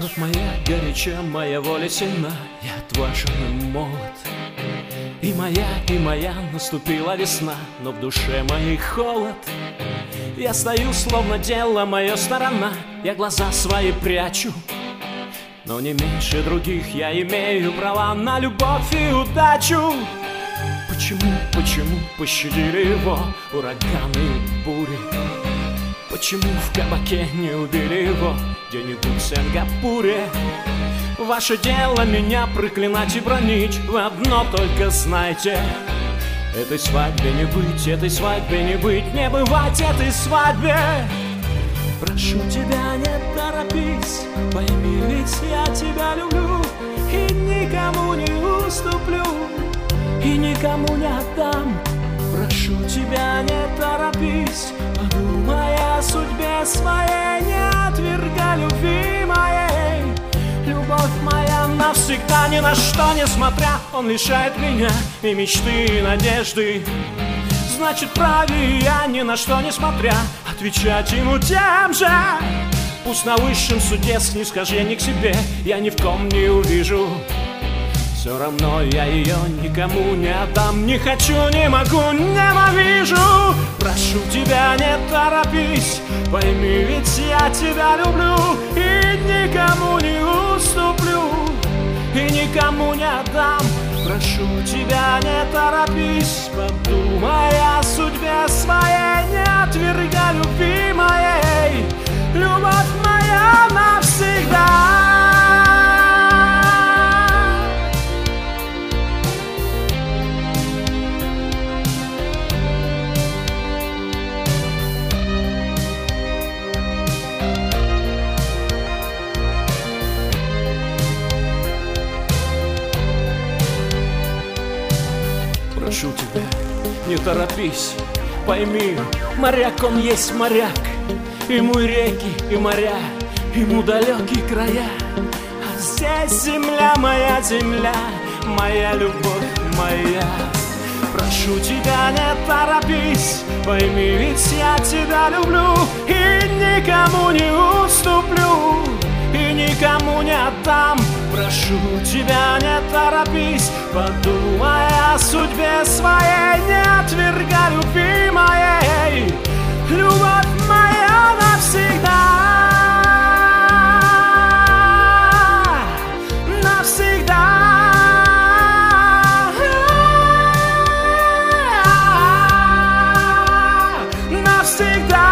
Кровь моя горяча, моя воля сильна, я отважен и молод. И моя наступила весна, но в душе моей холод. Я стою, словно дело моя сторона, я глаза свои прячу. Но не меньше других я имею права на любовь и удачу. Почему пощадили его ураганы и бури? Почему в кабаке не убили его где-нибудь в Сингапуре? Ваше дело меня проклинать и бронить, вы одно только знайте: этой свадьбе не быть, этой свадьбе не быть, не бывать этой свадьбе. Прошу тебя, не торопись, пойми, ведь я тебя люблю, и никому не уступлю, и никому не отдам. Прошу тебя, не торопись, подумай о судьбе своей, не отвергай любви моей. Любовь моя навсегда, ни на что не смотря, он лишает меня и мечты, и надежды. Значит, праве я, ни на что не смотря, отвечать ему тем же. Пусть на высшем суде снисхождение к себе я ни в ком не увижу. Все равно я ее никому не отдам, не хочу, не могу, ненавижу. Прошу тебя, не торопись, пойми, ведь я тебя люблю, и никому не уступлю, и никому не отдам. Прошу тебя, не торопись, подумай о судьбе своей, не отвергай любви моей. Любовь моя навсегда. Прошу тебя, не торопись, пойми, моряк он есть моряк. Ему и реки, и моря, ему далекие края. А здесь земля, моя любовь моя. Прошу тебя, не торопись, пойми, ведь я тебя люблю, и никому не уступлю, и никому не отдам. Прошу тебя, не торопись, подумай о судьбе своей, не отвергай любви моей. Любовь моя навсегда, навсегда, навсегда.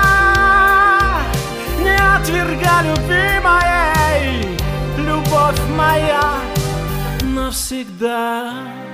Не отвергай любви моей. Любовь моя навсегда.